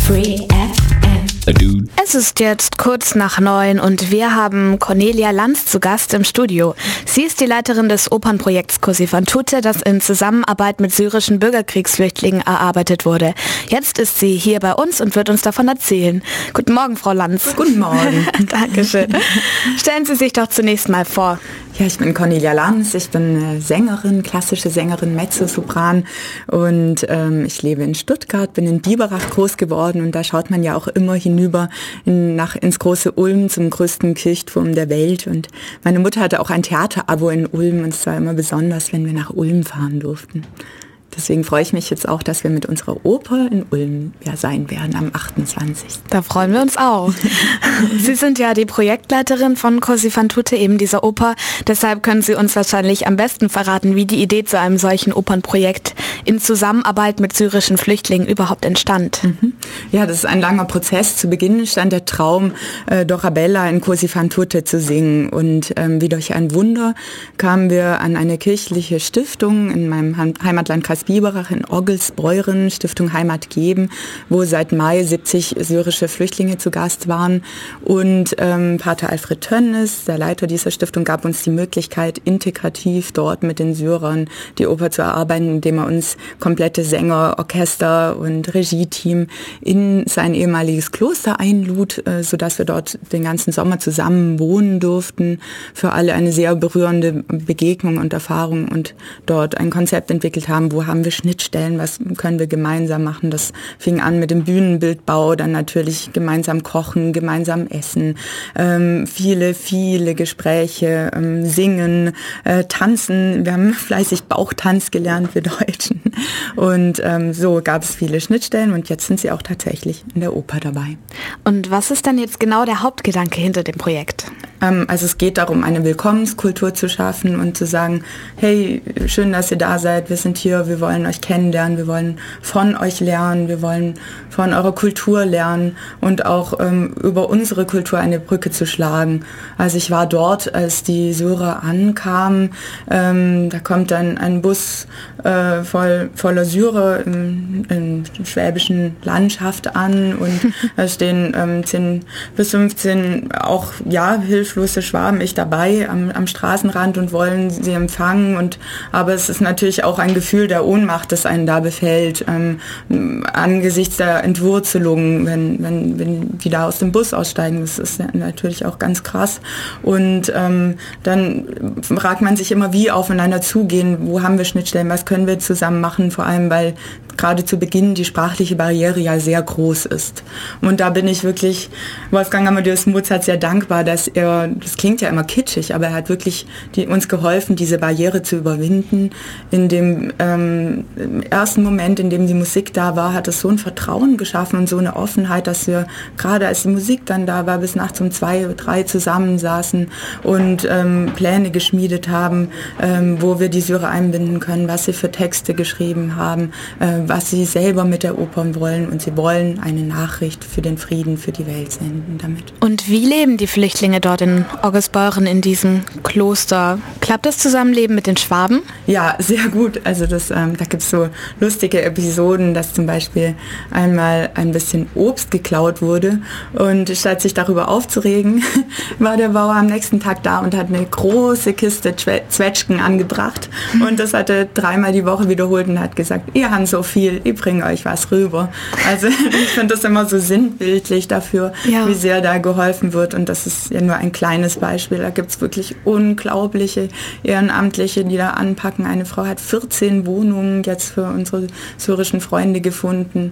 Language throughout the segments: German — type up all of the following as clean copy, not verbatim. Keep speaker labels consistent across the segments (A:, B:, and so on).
A: Free FM. Es ist jetzt kurz nach 9 und wir haben Cornelia Lanz zu Gast im Studio. Sie ist die Leiterin des Opernprojekts Così fan tutte, das in Zusammenarbeit mit syrischen Bürgerkriegsflüchtlingen erarbeitet wurde. Jetzt ist sie hier bei uns und wird uns davon erzählen. Guten Morgen, Frau Lanz.
B: Guten Morgen.
A: Dankeschön. Stellen Sie sich doch zunächst mal vor.
B: Ja, ich bin Cornelia Lanz, ich bin Sängerin, klassische Sängerin, Mezzosopran und ich lebe in Stuttgart, bin in Biberach groß geworden und da schaut man ja auch immer hinüber ins große Ulm, zum größten Kirchturm der Welt, und meine Mutter hatte auch ein Theaterabo in Ulm und es war immer besonders, wenn wir nach Ulm fahren durften. Deswegen freue ich mich jetzt auch, dass wir mit unserer Oper in Ulm sein werden am 28.
A: Da freuen wir uns auch. Sie sind ja die Projektleiterin von Così fan tutte, eben dieser Oper. Deshalb können Sie uns wahrscheinlich am besten verraten, wie die Idee zu einem solchen Opernprojekt in Zusammenarbeit mit syrischen Flüchtlingen überhaupt entstand.
B: Ja, das ist ein langer Prozess. Zu Beginn stand der Traum, Dorabella in Così fan tutte zu singen. Und wie durch ein Wunder kamen wir an eine kirchliche Stiftung in meinem Heimatlandkreis Biberach in Oggelsbeuren, Stiftung Heimat geben, wo seit Mai 70 syrische Flüchtlinge zu Gast waren. Und Pater Alfred Tönnes, der Leiter dieser Stiftung, gab uns die Möglichkeit, integrativ dort mit den Syrern die Oper zu erarbeiten, indem er uns komplette Sänger, Orchester und Regie-Team in sein ehemaliges Kloster einlud, sodass wir dort den ganzen Sommer zusammen wohnen durften. Für alle eine sehr berührende Begegnung und Erfahrung und dort ein Konzept entwickelt haben, wo haben wir Schnittstellen, was können wir gemeinsam machen. Das fing an mit dem Bühnenbildbau, dann natürlich gemeinsam kochen, gemeinsam essen, viele Gespräche, singen, tanzen. Wir haben fleißig Bauchtanz gelernt, wir Deutschen. Und so gab es viele Schnittstellen und jetzt sind sie auch tatsächlich in der Oper dabei.
A: Und was ist denn jetzt genau der Hauptgedanke hinter dem Projekt?
B: Also es geht darum, eine Willkommenskultur zu schaffen und zu sagen, hey, schön, dass ihr da seid, wir sind hier, wir wollen euch kennenlernen, wir wollen von euch lernen, wir wollen von eurer Kultur lernen und auch über unsere Kultur eine Brücke zu schlagen. Also ich war dort, als die Syrer ankamen, da kommt dann ein Bus voller Syrer in schwäbischen Landschaft an und da stehen 10 bis 15 auch hilflose Schwaben dabei am Straßenrand und wollen sie empfangen, aber es ist natürlich auch ein Gefühl der Ohnmacht, das einen da befällt, angesichts der Entwurzelung, wenn die da aus dem Bus aussteigen. Das ist natürlich auch ganz krass. Und dann fragt man sich immer, wie aufeinander zugehen, wo haben wir Schnittstellen, was können wir zusammen machen, vor allem weil gerade zu Beginn die sprachliche Barriere ja sehr groß ist. Und da bin ich wirklich Wolfgang Amadeus Mozart sehr dankbar, dass das klingt ja immer kitschig, aber er hat wirklich uns geholfen, diese Barriere zu überwinden. In dem ersten Moment, in dem die Musik da war, hat es so ein Vertrauen geschaffen und so eine Offenheit, dass wir gerade als die Musik dann da war, bis nachts um 2, 3 zusammensaßen und Pläne geschmiedet haben, wo wir die Syrer einbinden können, was sie für Texte geschrieben haben, was sie selber mit der Oper wollen, und sie wollen eine Nachricht für den Frieden, für die Welt senden damit.
A: Und wie leben die Flüchtlinge dort in Oggelsbeuren in diesem Kloster? Klappt das Zusammenleben mit den Schwaben?
B: Ja, sehr gut. Also da gibt es so lustige Episoden, dass zum Beispiel einmal ein bisschen Obst geklaut wurde und statt sich darüber aufzuregen, war der Bauer am nächsten Tag da und hat eine große Kiste Zwetschgen angebracht und das hat er 3-mal die Woche wiederholt und hat gesagt, ihr habt so viel, ich bringe euch was rüber. Also ich finde das immer so sinnbildlich dafür, wie sehr da geholfen wird, und das ist ja nur ein kleines Beispiel. Da gibt es wirklich unglaubliche Ehrenamtliche, die da anpacken. Eine Frau hat 14 Wohnungen jetzt für unsere syrischen Freunde gefunden.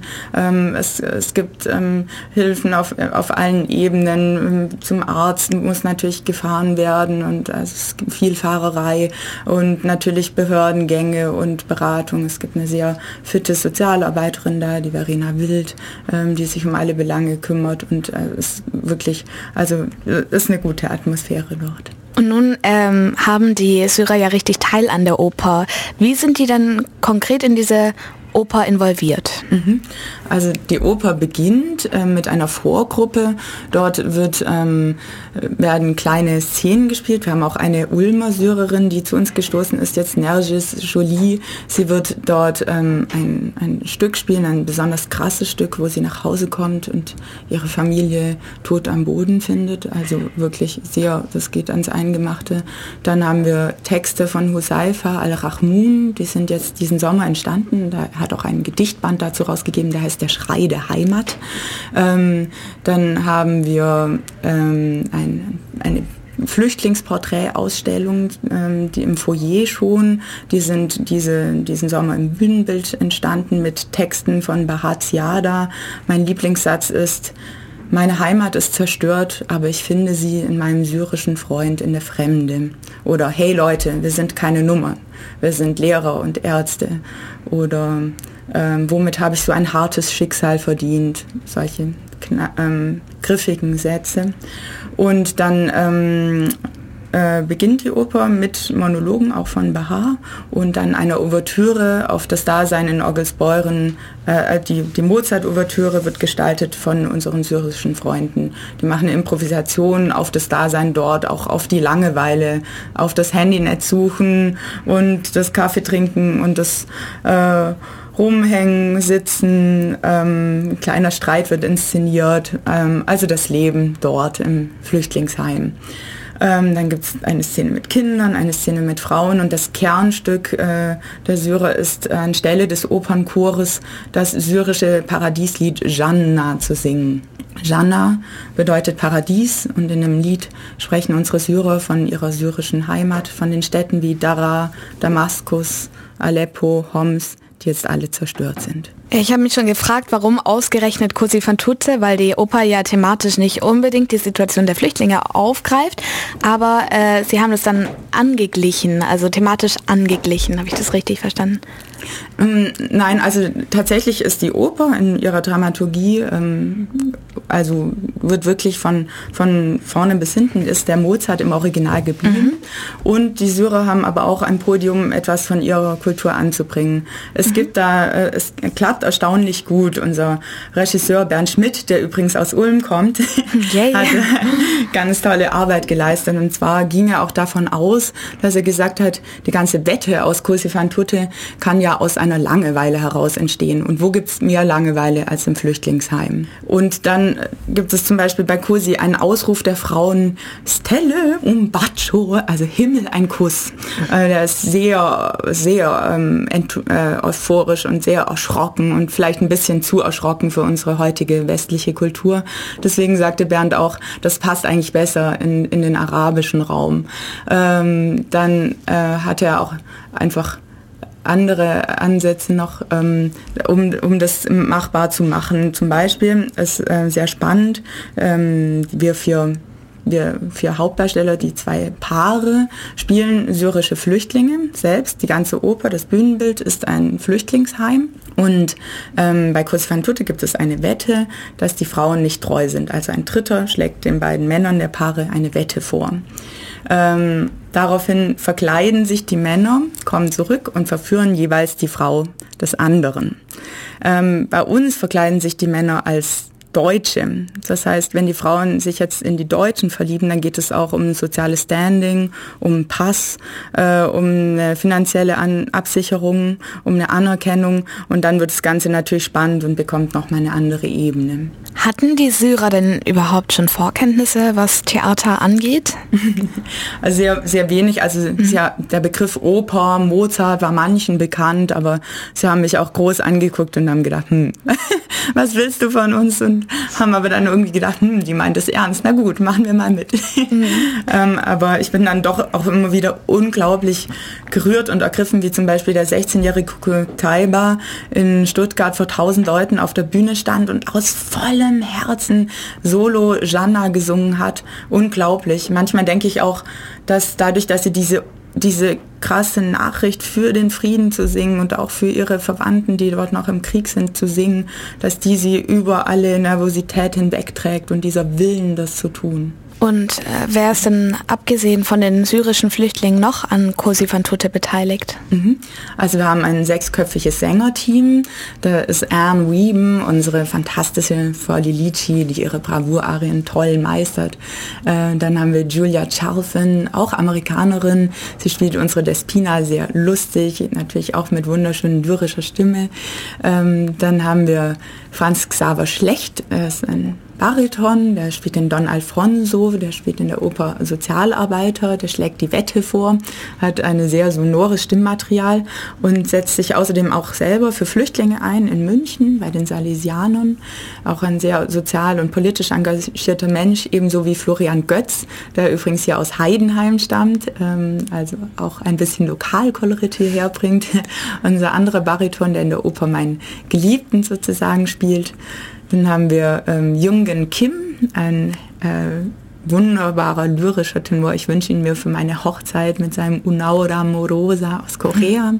B: Es gibt Hilfen auf allen Ebenen. Zum Arzt muss natürlich gefahren werden und es gibt viel Fahrerei und natürlich Behördengänge und Beratung. Es gibt eine sehr fitte Sozialarbeiterin da, die Verena Wild, die sich um alle Belange kümmert, und ist wirklich, also ist eine gute Atmosphäre dort.
A: Und nun haben die Syrer ja richtig Teil an der Oper. Wie sind die dann konkret in diese Oper involviert?
B: Also die Oper beginnt mit einer Vorgruppe. Dort werden kleine Szenen gespielt. Wir haben auch eine Ulmer Syrerin, die zu uns gestoßen ist, jetzt Nergis Jolie. Sie wird dort ein Stück spielen, ein besonders krasses Stück, wo sie nach Hause kommt und ihre Familie tot am Boden findet. Also wirklich sehr, das geht ans Eingemachte. Dann haben wir Texte von Huzaifa al-Rahmun, die sind jetzt diesen Sommer entstanden. Da hat auch ein Gedichtband dazu rausgegeben, der heißt Der Schrei der Heimat. Dann haben wir eine Flüchtlingsporträtausstellung, die im Foyer schon, die sind diesen Sommer im Bühnenbild entstanden mit Texten von Bahat Ziada. Mein Lieblingssatz ist: Meine Heimat ist zerstört, aber ich finde sie in meinem syrischen Freund in der Fremde. Oder hey Leute, wir sind keine Nummer, wir sind Lehrer und Ärzte. Oder womit habe ich so ein hartes Schicksal verdient? Solche griffigen Sätze. Und dann beginnt die Oper mit Monologen, auch von Bahar, und dann einer Ouvertüre auf das Dasein in Orgelsbeuren. Die Mozart-Ouvertüre wird gestaltet von unseren syrischen Freunden. Die machen Improvisationen auf das Dasein dort, auch auf die Langeweile, auf das Handynetz suchen und das Kaffee trinken und das Rumhängen, Sitzen, kleiner Streit wird inszeniert, also das Leben dort im Flüchtlingsheim. Dann gibt es eine Szene mit Kindern, eine Szene mit Frauen und das Kernstück der Syrer ist anstelle des Opernchores das syrische Paradieslied Janna zu singen. Janna bedeutet Paradies und in dem Lied sprechen unsere Syrer von ihrer syrischen Heimat, von den Städten wie Daraa, Damaskus, Aleppo, Homs, die jetzt alle zerstört sind.
A: Ich habe mich schon gefragt, warum ausgerechnet Cosi fan tutte, weil die Oper ja thematisch nicht unbedingt die Situation der Flüchtlinge aufgreift, aber Sie haben es dann angeglichen, also thematisch angeglichen. Habe ich das richtig verstanden?
B: Nein, also tatsächlich ist die Oper in ihrer Dramaturgie, also wird wirklich von vorne bis hinten ist der Mozart im Original geblieben. Und die Syrer haben aber auch ein Podium, etwas von ihrer Kultur anzubringen. Es gibt da, es klappt erstaunlich gut. Unser Regisseur Bernd Schmidt, der übrigens aus Ulm kommt, hat ganz tolle Arbeit geleistet. Und zwar ging er auch davon aus, dass er gesagt hat, die ganze Wette aus Cosi fan tutte kann ja aus einer Langeweile heraus entstehen. Und wo gibt's mehr Langeweile als im Flüchtlingsheim? Und dann gibt es zum Beispiel bei Cosi einen Ausruf der Frauen, Stelle un bacio, also Himmel, ein Kuss. Der ist sehr, sehr euphorisch und sehr erschrocken und vielleicht ein bisschen zu erschrocken für unsere heutige westliche Kultur. Deswegen sagte Bernd auch, das passt eigentlich besser in den arabischen Raum. Dann hat er auch einfach andere Ansätze noch, um das machbar zu machen. Zum Beispiel ist sehr spannend, wir vier Hauptdarsteller, die zwei Paare, spielen syrische Flüchtlinge selbst. Die ganze Oper, das Bühnenbild ist ein Flüchtlingsheim. Und bei Cosi fan tutte gibt es eine Wette, dass die Frauen nicht treu sind. Also ein Dritter schlägt den beiden Männern der Paare eine Wette vor. Daraufhin verkleiden sich die Männer, kommen zurück und verführen jeweils die Frau des anderen. Bei uns verkleiden sich die Männer als Deutsche. Das heißt, wenn die Frauen sich jetzt in die Deutschen verlieben, dann geht es auch um soziales Standing, um Pass, um eine finanzielle Absicherung, um eine Anerkennung und dann wird das Ganze natürlich spannend und bekommt nochmal eine andere Ebene.
A: Hatten die Syrer denn überhaupt schon Vorkenntnisse, was Theater angeht?
B: Also sehr, sehr wenig. Also ja, der Begriff Oper, Mozart war manchen bekannt, aber sie haben mich auch groß angeguckt und haben gedacht, was willst du von uns? Und haben aber dann irgendwie gedacht, die meint es ernst. Na gut, machen wir mal mit. Aber ich bin dann doch auch immer wieder unglaublich gerührt und ergriffen, wie zum Beispiel der 16-jährige Kutaiba in Stuttgart vor 1000 Leuten auf der Bühne stand und aus vollem Herzen Solo Janna gesungen hat. Unglaublich. Manchmal denke ich auch, dass dadurch, dass sie diese krasse Nachricht für den Frieden zu singen und auch für ihre Verwandten, die dort noch im Krieg sind, zu singen, dass die sie über alle Nervosität hinwegträgt und dieser Willen, das zu tun.
A: Und wer ist denn abgesehen von den syrischen Flüchtlingen noch an Cosi fan tutte beteiligt?
B: Also wir haben ein 6-köpfiges Sängerteam. Da ist Anne Wieben, unsere fantastische Frau Lilici, die ihre Bravour-Arien toll meistert. Dann haben wir Julia Chalfin, auch Amerikanerin. Sie spielt unsere Despina sehr lustig, natürlich auch mit wunderschönen lyrischer Stimme. Dann haben wir Franz Xaver Schlecht, er ist ein Bariton, der spielt den Don Alfonso, der spielt in der Oper Sozialarbeiter, der schlägt die Wette vor, hat eine sehr sonores Stimmmaterial und setzt sich außerdem auch selber für Flüchtlinge ein in München bei den Salesianern. Auch ein sehr sozial und politisch engagierter Mensch, ebenso wie Florian Götz, der übrigens hier aus Heidenheim stammt, also auch ein bisschen Lokalkolorit hierher bringt. Unser anderer Bariton, der in der Oper meinen Geliebten sozusagen spielt. Dann haben wir Jungen Kim, ein wunderbarer lyrischer Tenor. Ich wünsche ihn mir für meine Hochzeit mit seinem Unaura Morosa aus Korea.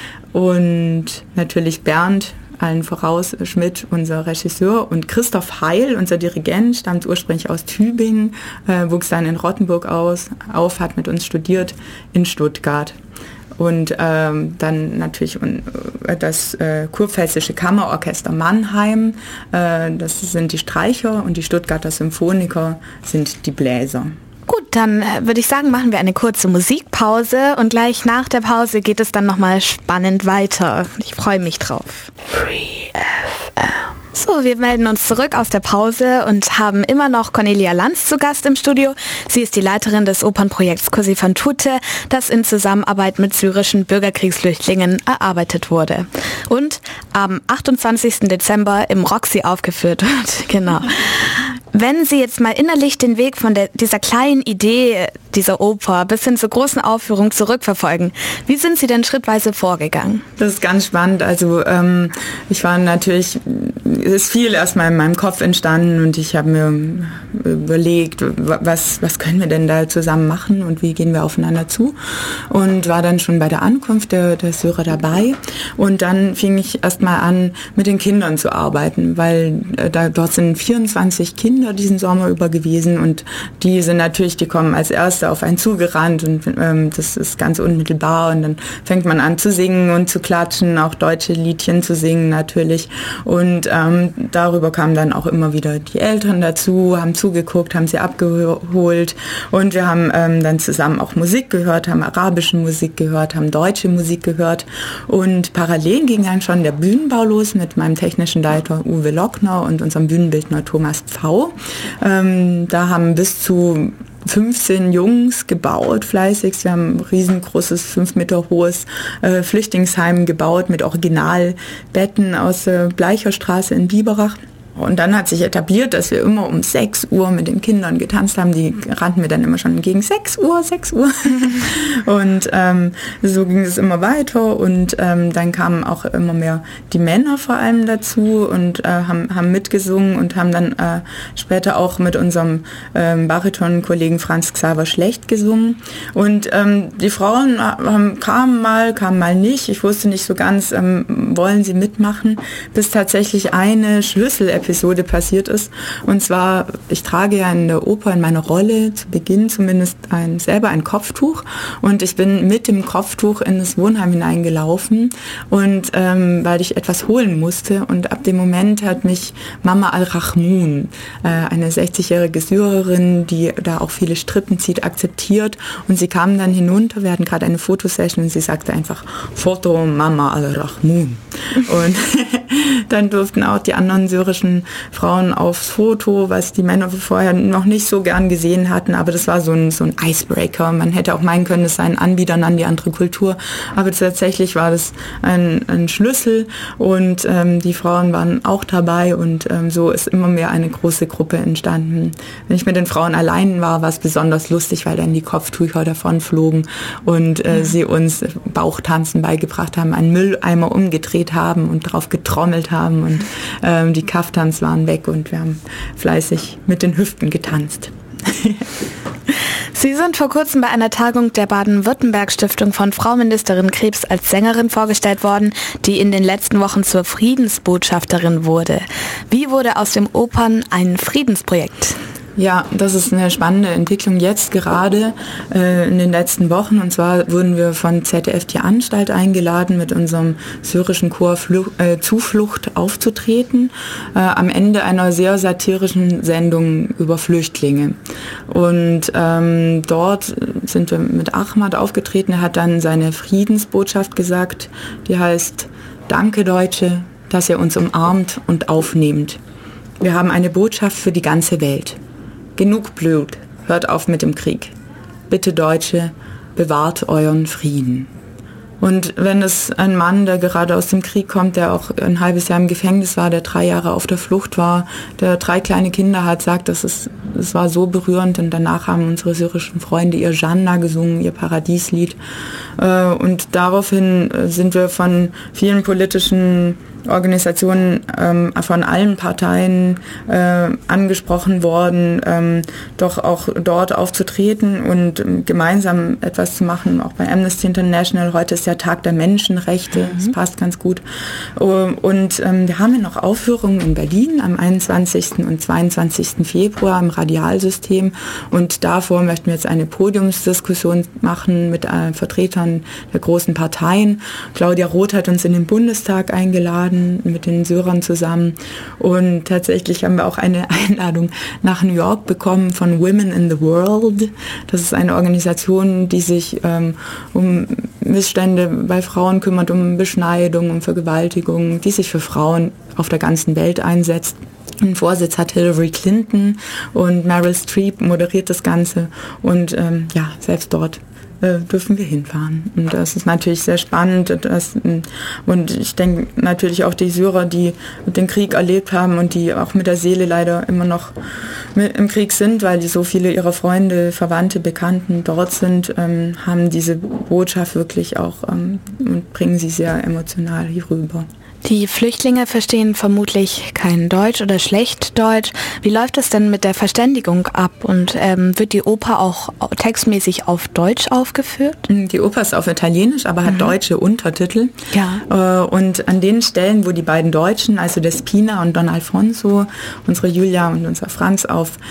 B: Und natürlich Bernd, allen voraus Schmidt, unser Regisseur. Und Christoph Heil, unser Dirigent, stammt ursprünglich aus Tübingen, wuchs dann in Rottenburg auf, hat mit uns studiert in Stuttgart. Und dann natürlich das Kurpfälzische Kammerorchester Mannheim, das sind die Streicher, und die Stuttgarter Symphoniker sind die Bläser.
A: Gut, dann würde ich sagen, machen wir eine kurze Musikpause und gleich nach der Pause geht es dann nochmal spannend weiter. Ich freue mich drauf. Free FM. So, wir melden uns zurück aus der Pause und haben immer noch Cornelia Lanz zu Gast im Studio. Sie ist die Leiterin des Opernprojekts Cosi fan tutte, das in Zusammenarbeit mit syrischen Bürgerkriegsflüchtlingen erarbeitet wurde und am 28. Dezember im Roxy aufgeführt wird. Genau. Wenn Sie jetzt mal innerlich den Weg von dieser kleinen Idee dieser Oper bis hin zur großen Aufführung zurückverfolgen, wie sind Sie denn schrittweise vorgegangen?
B: Das ist ganz spannend. Also ich war natürlich, es ist viel erstmal in meinem Kopf entstanden und ich habe mir überlegt, was können wir denn da zusammen machen und wie gehen wir aufeinander zu, und war dann schon bei der Ankunft der Syrer dabei, und dann fing ich erstmal an, mit den Kindern zu arbeiten, weil dort sind 24 Kinder diesen Sommer über gewesen, und die kommen als Erste auf einen zugerannt, und das ist ganz unmittelbar, und dann fängt man an zu singen und zu klatschen, auch deutsche Liedchen zu singen natürlich, und darüber kamen dann auch immer wieder die Eltern dazu, haben zugeguckt, haben sie abgeholt, und wir haben dann zusammen auch Musik gehört, haben arabische Musik gehört, haben deutsche Musik gehört, und parallel ging dann schon der Bühnenbau los mit meinem technischen Leiter Uwe Lockner und unserem Bühnenbildner Thomas Pfau. Da haben bis zu 15 Jungs gebaut, fleißig. Wir haben ein riesengroßes, 5 Meter hohes Flüchtlingsheim gebaut mit Originalbetten aus der Bleicherstraße in Biberach. Und dann hat sich etabliert, dass wir immer um 6 Uhr mit den Kindern getanzt haben. Die rannten mir dann immer schon entgegen, 6 Uhr. Und so ging es immer weiter. Und dann kamen auch immer mehr die Männer vor allem dazu und haben mitgesungen und haben dann später auch mit unserem Bariton-Kollegen Franz Xaver Schlecht gesungen. Und die Frauen kamen mal nicht. Ich wusste nicht so ganz, wollen sie mitmachen, bis tatsächlich eine Schlüsselepisode passiert ist. Und zwar, ich trage ja in der Oper in meiner Rolle zu Beginn zumindest selber ein Kopftuch, und ich bin mit dem Kopftuch in das Wohnheim hineingelaufen, und weil ich etwas holen musste, und ab dem Moment hat mich Mama Al-Rahmoun, eine 60-jährige Syrerin, die da auch viele Strippen zieht, akzeptiert, und sie kam dann hinunter, wir hatten gerade eine Fotosession, und sie sagte einfach, Foto Mama Al-Rahmoun. Und dann durften auch die anderen syrischen Frauen aufs Foto, was die Männer vorher noch nicht so gern gesehen hatten, aber das war so ein Icebreaker. Man hätte auch meinen können, das sei ein Anbietern an die andere Kultur, aber tatsächlich war das ein Schlüssel, und die Frauen waren auch dabei, und so ist immer mehr eine große Gruppe entstanden. Wenn ich mit den Frauen allein war es besonders lustig, weil dann die Kopftücher davon flogen und sie uns Bauchtanzen beigebracht haben, einen Mülleimer umgedreht haben und drauf getrommelt haben, und die Kaftans waren weg, und wir haben fleißig mit den Hüften getanzt.
A: Sie sind vor kurzem bei einer Tagung der Baden-Württemberg-Stiftung von Frau Ministerin Krebs als Sängerin vorgestellt worden, die in den letzten Wochen zur Friedensbotschafterin wurde. Wie wurde aus dem Opern ein Friedensprojekt?
B: Ja, das ist eine spannende Entwicklung jetzt gerade in den letzten Wochen. Und zwar wurden wir von ZDF Die Anstalt eingeladen, mit unserem syrischen Chor Zuflucht aufzutreten, am Ende einer sehr satirischen Sendung über Flüchtlinge. Und dort sind wir mit Ahmad aufgetreten. Er hat dann seine Friedensbotschaft gesagt, die heißt: Danke Deutsche, dass ihr uns umarmt und aufnehmt. Wir haben eine Botschaft für die ganze Welt. Genug Blut, hört auf mit dem Krieg. Bitte Deutsche, bewahrt euren Frieden. Und wenn es ein Mann, der gerade aus dem Krieg kommt, der auch ein halbes Jahr im Gefängnis war, der 3 Jahre auf der Flucht war, der 3 kleine Kinder hat, sagt, es war so berührend. Und danach haben unsere syrischen Freunde ihr Janna gesungen, ihr Paradieslied. Und daraufhin sind wir von vielen politischen Organisationen von allen Parteien angesprochen worden, doch auch dort aufzutreten und gemeinsam etwas zu machen, auch bei Amnesty International. Heute ist der Tag der Menschenrechte, das passt ganz gut. Und wir haben ja noch Aufführungen in Berlin am 21. und 22. Februar im Radialsystem, und davor möchten wir jetzt eine Podiumsdiskussion machen mit Vertretern der großen Parteien. Claudia Roth hat uns in den Bundestag eingeladen, mit den Syrern zusammen, und tatsächlich haben wir auch eine Einladung nach New York bekommen von Women in the World. Das ist eine Organisation, die sich um Missstände bei Frauen kümmert, um Beschneidung, um Vergewaltigung, die sich für Frauen auf der ganzen Welt einsetzt. Den Vorsitz hat Hillary Clinton und Meryl Streep moderiert das Ganze, und selbst dort dürfen wir hinfahren. Und das ist natürlich sehr spannend. Und ich denke natürlich auch die Syrer, die den Krieg erlebt haben und die auch mit der Seele leider immer noch im Krieg sind, weil so viele ihrer Freunde, Verwandte, Bekannten dort sind, haben diese Botschaft wirklich auch und bringen sie sehr emotional hier rüber.
A: Die Flüchtlinge verstehen vermutlich kein Deutsch oder schlecht Deutsch. Wie läuft es denn mit der Verständigung ab? Und wird die Oper auch textmäßig auf Deutsch aufgeführt?
B: Die Oper ist auf Italienisch, aber hat deutsche Untertitel.
A: Ja.
B: Und an den Stellen, wo die beiden Deutschen, also der Spina und Don Alfonso, unsere Julia und unser Franz,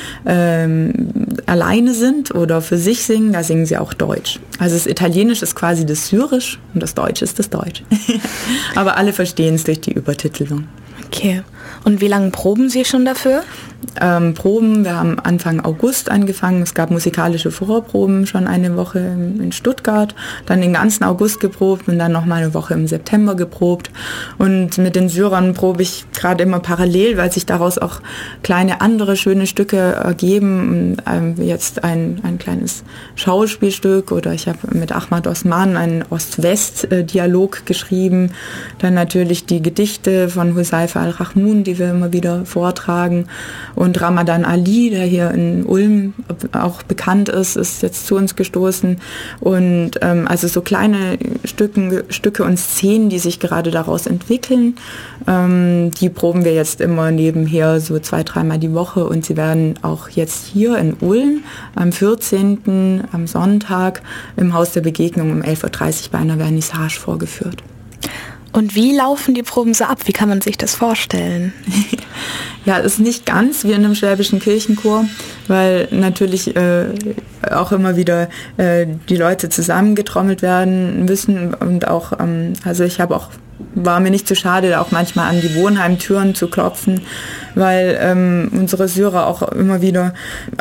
B: alleine sind oder für sich singen, da singen sie auch Deutsch. Also das Italienisch ist quasi das Syrisch und das Deutsch ist das Deutsch. Aber alle verstehen es durch die Übertitelung.
A: Okay. Und wie lange proben Sie schon dafür?
B: Proben, wir haben Anfang August angefangen. Es gab musikalische Vorproben schon eine Woche in Stuttgart, dann den ganzen August geprobt und dann nochmal eine Woche im September geprobt. Und mit den Syrern probe ich gerade immer parallel, weil sich daraus auch kleine andere schöne Stücke ergeben. Jetzt ein kleines Schauspielstück, oder ich habe mit Ahmad Osman einen Ost-West-Dialog geschrieben. Dann natürlich die Gedichte von Huzaifa al-Rahmun, die wir immer wieder vortragen. Und Ramadan Ali, der hier in Ulm auch bekannt ist jetzt zu uns gestoßen. Und also so kleine Stücke und Szenen, die sich gerade daraus entwickeln, die proben wir jetzt immer nebenher so 2-3 Mal die Woche. Und sie werden auch jetzt hier in Ulm am 14. am Sonntag im Haus der Begegnung um 11.30 Uhr bei einer Vernissage vorgeführt.
A: Und wie laufen die Proben so ab? Wie kann man sich das vorstellen?
B: Ja, ist nicht ganz wie in einem schwäbischen Kirchenchor, weil natürlich auch immer wieder die Leute zusammengetrommelt werden müssen, und auch, also war mir nicht zu schade, auch manchmal an die Wohnheimtüren zu klopfen, weil unsere Syrer auch immer wieder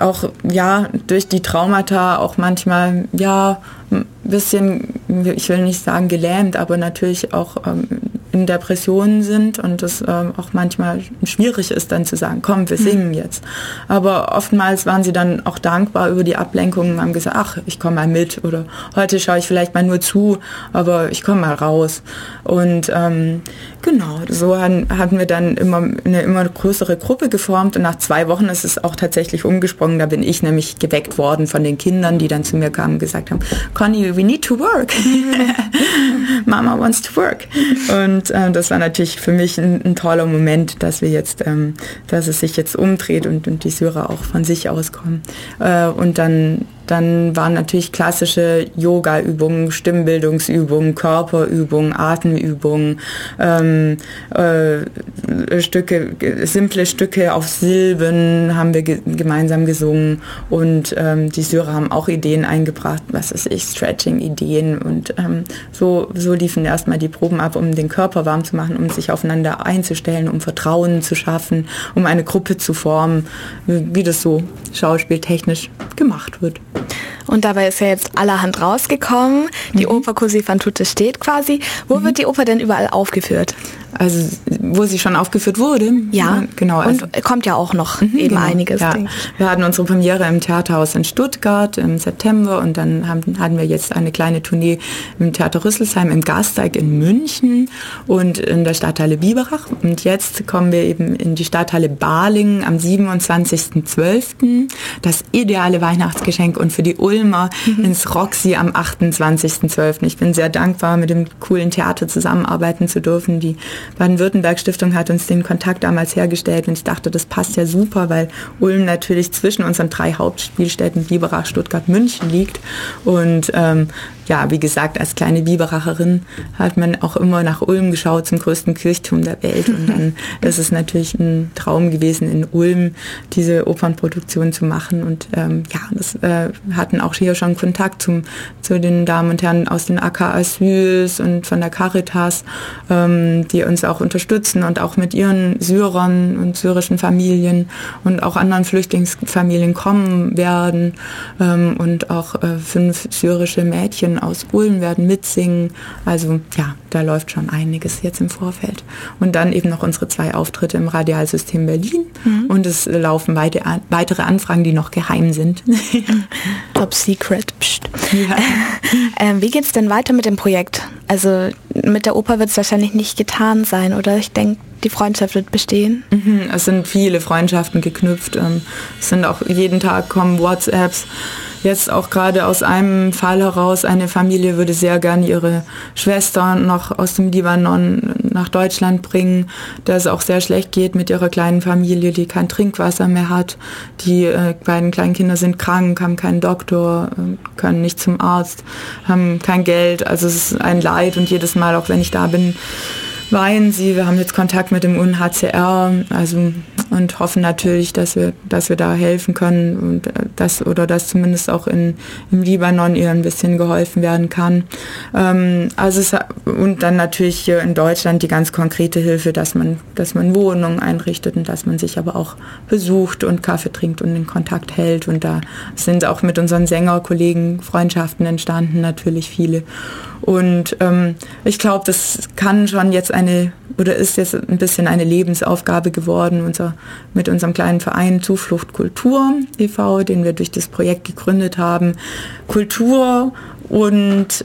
B: durch die Traumata auch manchmal ein bisschen, ich will nicht sagen gelähmt, aber natürlich auch in Depressionen sind, und es auch manchmal schwierig ist, dann zu sagen, komm, wir singen jetzt. Aber oftmals waren sie dann auch dankbar über die Ablenkung und haben gesagt, ach, ich komme mal mit, oder heute schaue ich vielleicht mal nur zu, aber ich komme mal raus. Und genau, so hatten wir dann eine immer größere Gruppe geformt, und nach 2 Wochen ist es auch tatsächlich umgesprungen. Da bin ich nämlich geweckt worden von den Kindern, die dann zu mir kamen und gesagt haben, Conny, we need to work. Mama wants to work. Und das war natürlich für mich ein toller Moment, dass dass es sich jetzt umdreht und die Syrer auch von sich aus kommen. Und dann Dann waren natürlich klassische Yoga-Übungen, Stimmbildungsübungen, Körperübungen, Atemübungen, simple Stücke auf Silben haben wir gemeinsam gesungen und die Syrer haben auch Ideen eingebracht, was weiß ich, Stretching-Ideen und so liefen erstmal die Proben ab, um den Körper warm zu machen, um sich aufeinander einzustellen, um Vertrauen zu schaffen, um eine Gruppe zu formen, wie das so schauspieltechnisch gemacht wird.
A: Und dabei ist ja jetzt allerhand rausgekommen. Die Oper Così fan tutte steht quasi. Wo wird die Oper denn überall aufgeführt?
B: Also wo sie schon aufgeführt wurde?
A: Ja,
B: genau. Also,
A: und kommt ja auch noch eben einiges.
B: Ja. Wir hatten unsere Premiere im Theaterhaus in Stuttgart im September und dann hatten wir jetzt eine kleine Tournee im Theater Rüsselsheim, im Gasteig in München und in der Stadthalle Biberach. Und jetzt kommen wir eben in die Stadthalle Balingen am 27.12. Das ideale Weihnachtsgeschenk und für die Ulmer ins Roxy am 28.12. Ich bin sehr dankbar, mit dem coolen Theater zusammenarbeiten zu dürfen. Die Baden-Württemberg-Stiftung hat uns den Kontakt damals hergestellt und ich dachte, das passt ja super, weil Ulm natürlich zwischen unseren 3 Hauptspielstätten Biberach, Stuttgart, München liegt und wie gesagt, als kleine Biberacherin hat man auch immer nach Ulm geschaut, zum größten Kirchturm der Welt. Und dann ist es natürlich ein Traum gewesen, in Ulm diese Opernproduktion zu machen. Und hatten auch hier schon Kontakt zu den Damen und Herren aus den AK Asyls und von der Caritas, die uns auch unterstützen und auch mit ihren Syrern und syrischen Familien und auch anderen Flüchtlingsfamilien kommen werden. Und auch 5 syrische Mädchen aus Ulm werden mitsingen. Also ja, da läuft schon einiges jetzt im Vorfeld. Und dann eben noch unsere 2 Auftritte im Radialsystem Berlin. Und es laufen weitere Anfragen, die noch geheim sind.
A: Top Secret. Psst.
B: Ja.
A: Wie geht's denn weiter mit dem Projekt? Also mit der Oper wird es wahrscheinlich nicht getan sein, oder? Ich denke, die Freundschaft wird bestehen.
B: Es sind viele Freundschaften geknüpft. Es sind auch jeden Tag kommen WhatsApps. Jetzt auch gerade aus einem Fall heraus, eine Familie würde sehr gerne ihre Schwester noch aus dem Libanon nach Deutschland bringen, der es auch sehr schlecht geht mit ihrer kleinen Familie, die kein Trinkwasser mehr hat. Die beiden kleinen Kinder sind krank, haben keinen Doktor, können nicht zum Arzt, haben kein Geld. Also es ist ein Leid und jedes Mal, auch wenn ich da bin, weinen sie. Wir haben jetzt Kontakt mit dem UNHCR, und hoffen natürlich, dass wir da helfen können und dass zumindest auch im Libanon ihr ein bisschen geholfen werden kann. Und dann natürlich hier in Deutschland die ganz konkrete Hilfe, dass man Wohnungen einrichtet und dass man sich aber auch besucht und Kaffee trinkt und in Kontakt hält. Und da sind auch mit unseren Sängerkollegen Freundschaften entstanden, natürlich viele. Und ich glaube, das kann schon jetzt ist jetzt ein bisschen eine Lebensaufgabe geworden, mit unserem kleinen Verein Zuflucht Kultur e.V., den wir durch das Projekt gegründet haben, Kultur und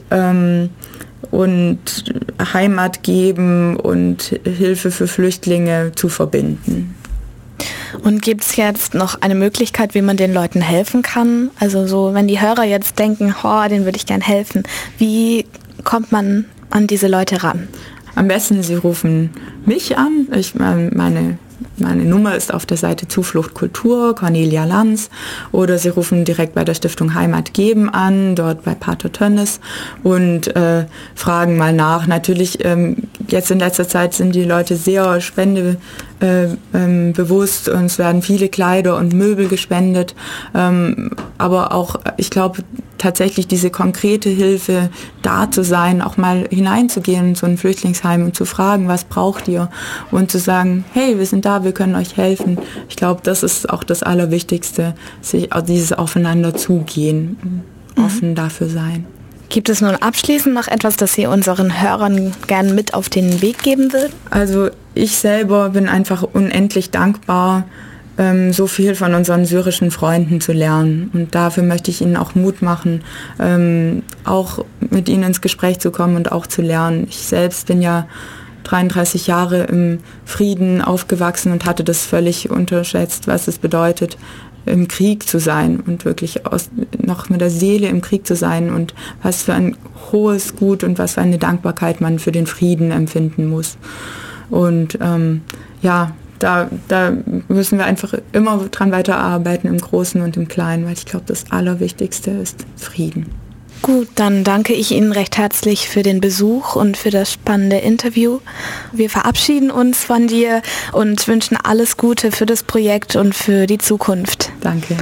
B: Heimat geben und Hilfe für Flüchtlinge zu verbinden.
A: Und gibt es jetzt noch eine Möglichkeit, wie man den Leuten helfen kann? Also so, wenn die Hörer jetzt denken, denen würde ich gern helfen, wie kommt man an diese Leute ran?
B: Am besten, Sie rufen mich an. Meine Nummer ist auf der Seite Zuflucht Kultur, Cornelia Lanz, oder Sie rufen direkt bei der Stiftung Heimat geben an, dort bei Pater Tönnes und fragen mal nach. Natürlich, jetzt in letzter Zeit sind die Leute sehr spendebewusst und es werden viele Kleider und Möbel gespendet, aber auch, ich glaube, tatsächlich diese konkrete Hilfe, da zu sein, auch mal hineinzugehen in so ein Flüchtlingsheim und zu fragen, was braucht ihr? Und zu sagen, hey, wir sind da, wir können euch helfen. Ich glaube, das ist auch das Allerwichtigste, dieses Aufeinander zugehen, offen dafür sein.
A: Gibt es nun abschließend noch etwas, das Sie unseren Hörern gern mit auf den Weg geben würden? Also
B: ich selber bin einfach unendlich dankbar, so viel von unseren syrischen Freunden zu lernen. Und dafür möchte ich ihnen auch Mut machen, auch mit ihnen ins Gespräch zu kommen und auch zu lernen. Ich selbst bin ja 33 Jahre im Frieden aufgewachsen und hatte das völlig unterschätzt, was es bedeutet, im Krieg zu sein und wirklich noch mit der Seele im Krieg zu sein und was für ein hohes Gut und was für eine Dankbarkeit man für den Frieden empfinden muss. Und da müssen wir einfach immer dran weiterarbeiten, im Großen und im Kleinen, weil ich glaube, das Allerwichtigste ist Frieden.
A: Gut, dann danke ich Ihnen recht herzlich für den Besuch und für das spannende Interview. Wir verabschieden uns von dir und wünschen alles Gute für das Projekt und für die Zukunft.
B: Danke.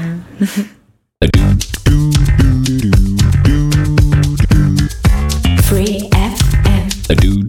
A: Free FM.